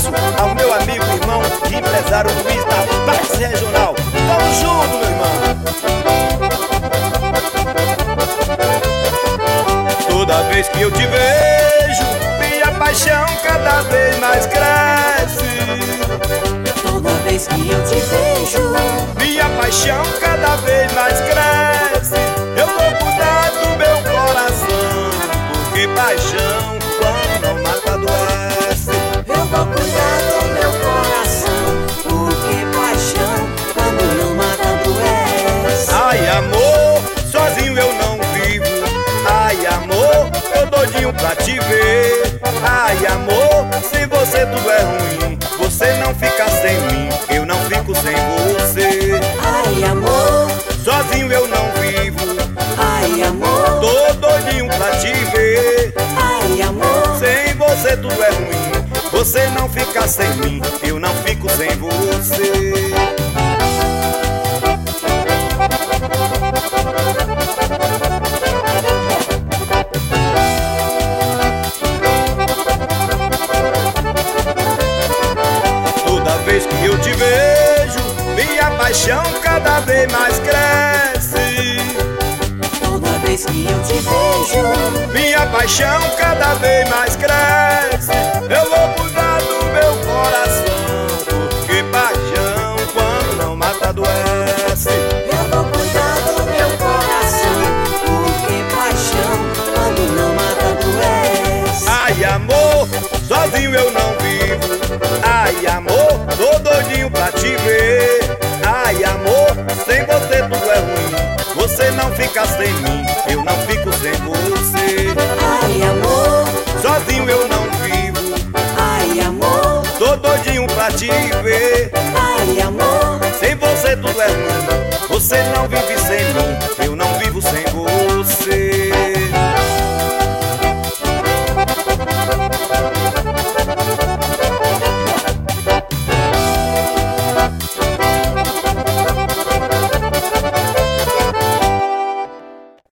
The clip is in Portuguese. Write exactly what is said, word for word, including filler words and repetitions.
abraço ao meu amigo, irmão e empresário Luiz da Paz Regional. Tamo junto, meu irmão. Toda vez que eu te vejo, minha paixão cada vez mais cresce. Toda vez que eu te vejo, minha paixão cada vez mais cresce. Eu vou cuidar do meu coração, porque paixão quando não mata adoece. eu vou cuidar do meu coração, porque paixão quando não mata adoece. Ai amor, sozinho eu não vivo. Ai amor, eu doidinho pra te ver. Ai amor, sem você tudo é ruim. Você não fica sem mim, eu não fico sem você. Ai amor, Sozinho eu não vivo. ai amor, Tô doidinho pra te ver. ai amor, Sem você tudo é ruim. Você não fica sem mim, eu não fico sem você. Toda vez que eu te vejo, minha paixão cada vez mais cresce. toda vez que eu te vejo, Minha paixão cada vez mais cresce. Eu vou cuidar do meu coração, porque paixão quando não mata adoece. eu vou cuidar do meu coração, porque paixão quando não mata adoece. Ai amor, sozinho eu não vivo. Ai amor, tô doidinho pra te ver. Ai amor, sem você tudo é ruim. Você não fica sem mim, eu não fico sem você. Ai amor, Sozinho eu não vivo. ai amor, Tô doidinho pra te ver. ai amor, Sem você tudo é ruim. Você não vive sem mim,